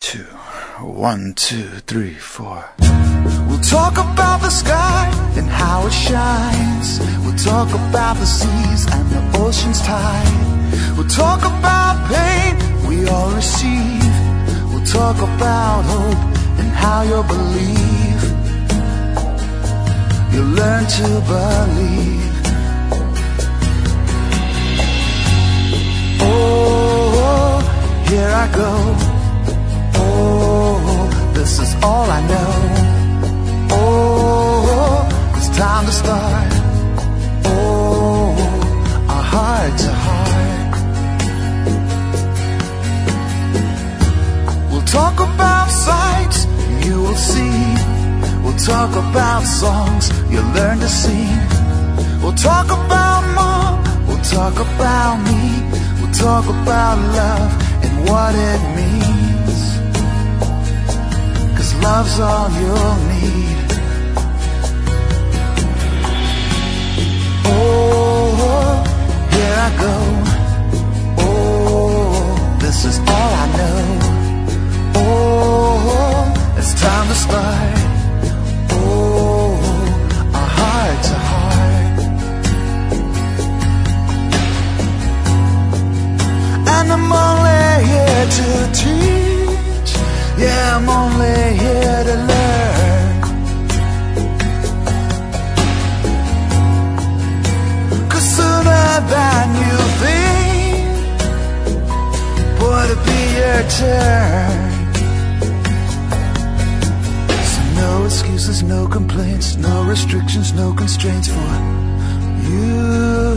two. 1, 2, 3, 4. We'll talk about the sky and how it shines. We'll talk about the seas and the ocean's tide. We'll talk about pain we all receive. We'll talk about hope and how you'll believe. You'll learn to believe. Oh, here I go. Oh, this is all I know. Oh, it's time to start. Oh, our heart to heart. We'll talk about sights you will see. We'll talk about songs you'll learn to sing. We'll talk about mom. We'll talk about me. We'll talk about love and what it means. 'Cause love's all you'll need. Oh, here I go. Oh, this is all I know. Oh, it's time to start. Oh, our heart to heart. And I'm only here to teach. Yeah, I'm only here to learn. 'Cause sooner than you think, boy, it'll be your turn. So no excuses, no complaints, no restrictions, no constraints for you.